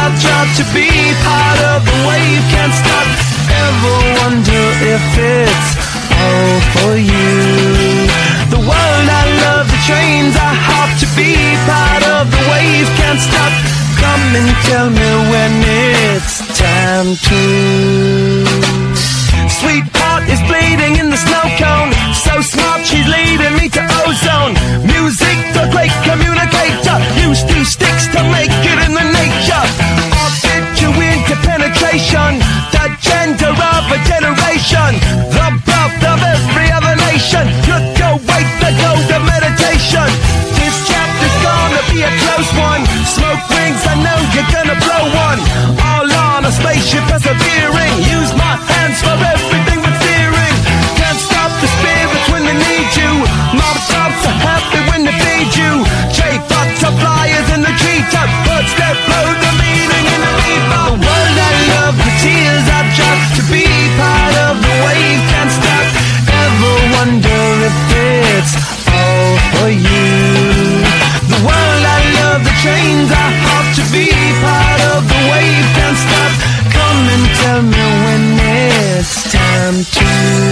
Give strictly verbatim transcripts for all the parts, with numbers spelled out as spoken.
I've tried to be part of the wave. Can't stop, ever wonder if it's all for you. The world I love, the trains I hop to be part of the wave. Can't stop, come and tell me when it's time to. Sweetheart is bleeding in the snow cone, so smart she's leading me to ozone. Music, the great communicator, used two sticks to make it in the nature. I'll fit you into penetration, the gender of a generation, the birth of every other nation. Look your way to go to meditation. This chapter's gonna be a close one. Smoke rings, I know you're gonna blow one. All on a spaceship persevering. Use my hands for everything but fearing. Can't stop the spirits when they need you. Mob tops are happy when they feed you. J butterflies in the treetop, birds that blow the meaning in the reaper. The world I love, the tears I've dropped to be part of the wave. Can't stop, ever wonder if it's all for you. The world I love, the trains I hop to be part of the wave. Can't stop, come and tell me when it's time to.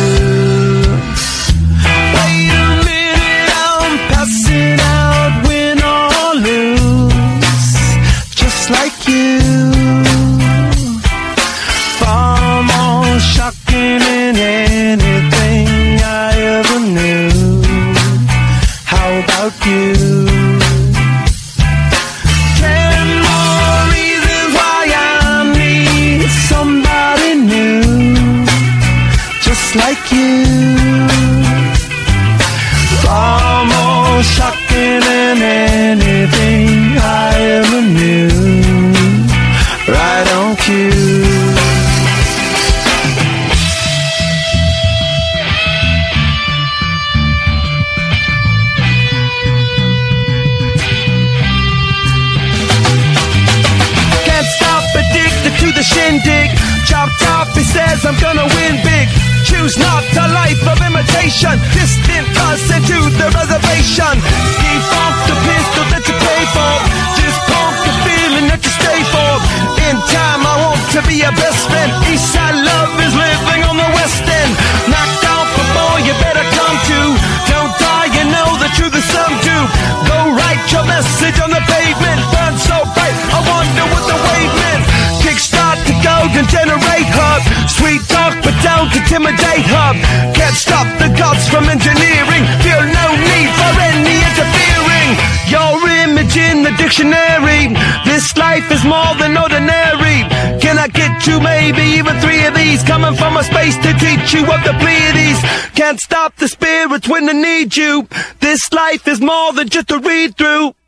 Wait a minute, I'm passing out, win or lose, just like you. Far more shocking than anything I ever knew. How about you? Ten more reasons why I need somebody new, just like you. Far more shocking than anything I ever knew. Right on cue. To the shindig, chop top, he says I'm gonna win big. Choose not a life of imitation, distant us into the reservation. Defunct the pistol that you pay for, just pump the feeling that you stay for. In time I want to be your best friend. Eastside love is living on the west end. Knocked out before you better come to. Don't die, you know the truth is some do. Go write your message on the pavement. Burn so bright, I wonder what the wave meant. Kickstart the golden generate hub. Sweet talk but don't intimidate hub. Can't stop the gods from engineering. Feel no need for any interfering. Your image in the dictionary. This life is more than ordinary. Can I get you maybe even three of these? Coming from a space to teach you of the Pleiades. Can't stop the spirits when they need you. This life is more than just a read through.